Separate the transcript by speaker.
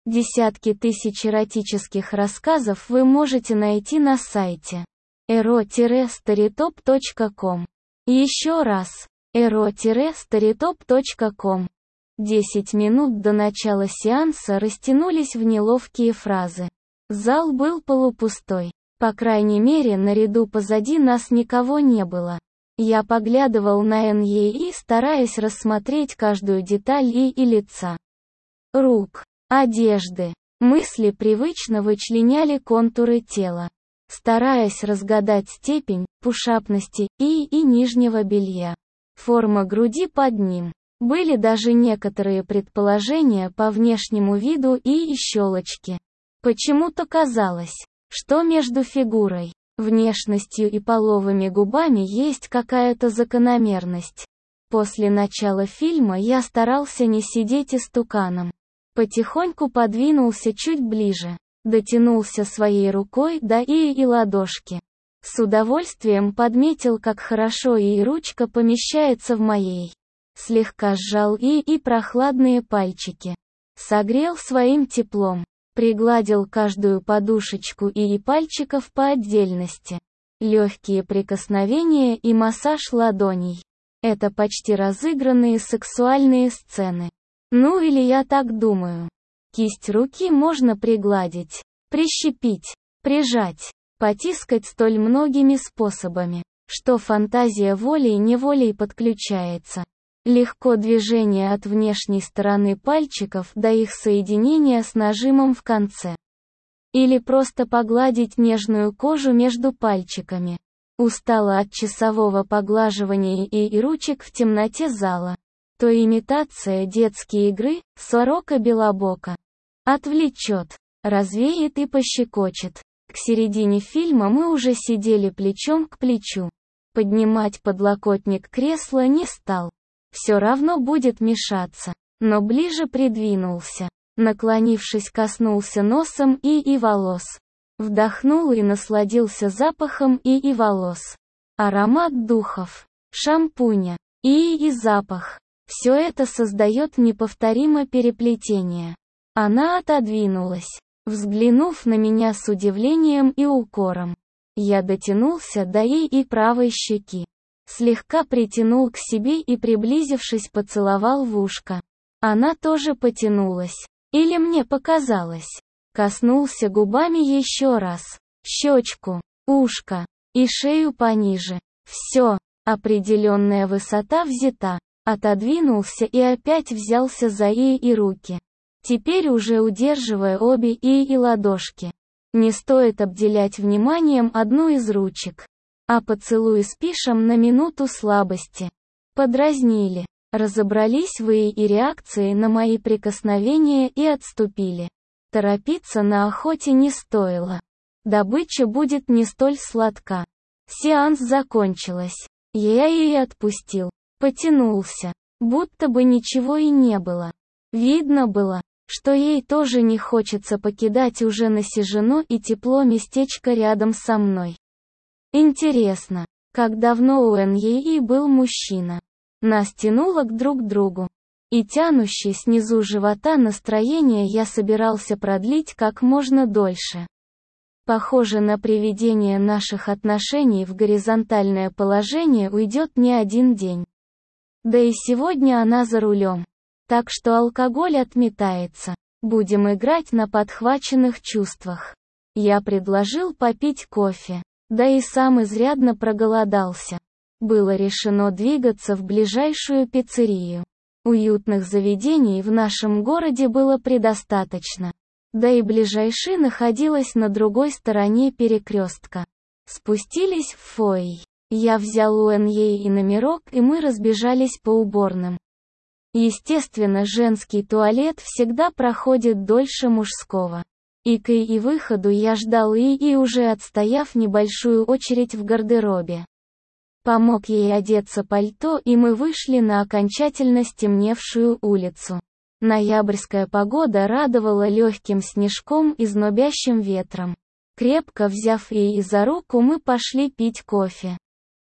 Speaker 1: Десятки тысяч эротических рассказов вы можете найти на сайте ero-storytop.com. Еще раз, ero-storytop.com. 10 минут до начала сеанса растянулись в неловкие фразы. Зал был полупустой. По крайней мере, на ряду позади нас никого не было. Я поглядывал на НЕИ, стараясь рассмотреть каждую деталь и лица. Рук, одежды. Мысли привычно вычленяли контуры тела, стараясь разгадать степень пушапности и нижнего белья. Форма груди под ним. Были даже некоторые предположения по внешнему виду и щелочки. Почему-то казалось, что между фигурой, внешностью и половыми губами есть какая-то закономерность. После начала фильма я старался не сидеть истуканом. Потихоньку подвинулся чуть ближе, дотянулся своей рукой до и ладошки. С удовольствием подметил, как хорошо и ручка помещается в моей. Слегка сжал и прохладные пальчики. Согрел своим теплом. Пригладил каждую подушечку и пальчиков по отдельности. Легкие прикосновения и массаж ладоней. Это почти разыгранные сексуальные сцены. Ну или я так думаю. Кисть руки можно пригладить, прищепить, прижать, потискать столь многими способами, что фантазия волей-неволей подключается. Легко движение от внешней стороны пальчиков до их соединения с нажимом в конце. Или просто погладить нежную кожу между пальчиками. Устала от часового поглаживания и ручек в темноте зала. То имитация детской игры, сорока белобока. Отвлечет, развеет и пощекочет. К середине фильма мы уже сидели плечом к плечу. Поднимать подлокотник кресла не стал. Все равно будет мешаться, но ближе придвинулся. Наклонившись, коснулся носом и волос. Вдохнул и насладился запахом и волос. Аромат духов, шампуня и запах. Все это создает неповторимое переплетение. Она отодвинулась, взглянув на меня с удивлением и укором. Я дотянулся до и правой щеки. Слегка притянул к себе и, приблизившись, поцеловал в ушко. Она тоже потянулась. Или мне показалось. Коснулся губами еще раз. Щечку, ушко и шею пониже. Все, определенная высота взята. Отодвинулся и опять взялся за и руки. Теперь уже удерживая обе и ладошки. Не стоит обделять вниманием одну из ручек. А поцелуй спишем на минуту слабости. Подразнили. Разобрались вы и реакции на мои прикосновения и отступили. Торопиться на охоте не стоило. Добыча будет не столь сладка. Сеанс закончилась. Я ее отпустил. Потянулся. Будто бы ничего и не было. Видно было, что ей тоже не хочется покидать уже насижено и тепло местечко рядом со мной. Интересно, как давно у НЕИ был мужчина. Нас тянуло друг к другу. И тянущее снизу живота настроение я собирался продлить как можно дольше. Похоже, на приведение наших отношений в горизонтальное положение уйдет не один день. Да и сегодня она за рулем. Так что алкоголь отметается. Будем играть на подхваченных чувствах. Я предложил попить кофе. Да и сам изрядно проголодался. Было решено двигаться в ближайшую пиццерию. Уютных заведений в нашем городе было предостаточно. Да и ближайшая находилась на другой стороне перекрестка. Спустились в фойе. Я взял у НЕИ номерок, и мы разбежались по уборным. Естественно, женский туалет всегда проходит дольше мужского. И к и выходу я ждал и уже отстояв небольшую очередь в гардеробе. Помог ей одеться пальто, и мы вышли на окончательно стемневшую улицу. Ноябрьская погода радовала легким снежком и знобящим ветром. Крепко взяв ей за руку, мы пошли пить кофе.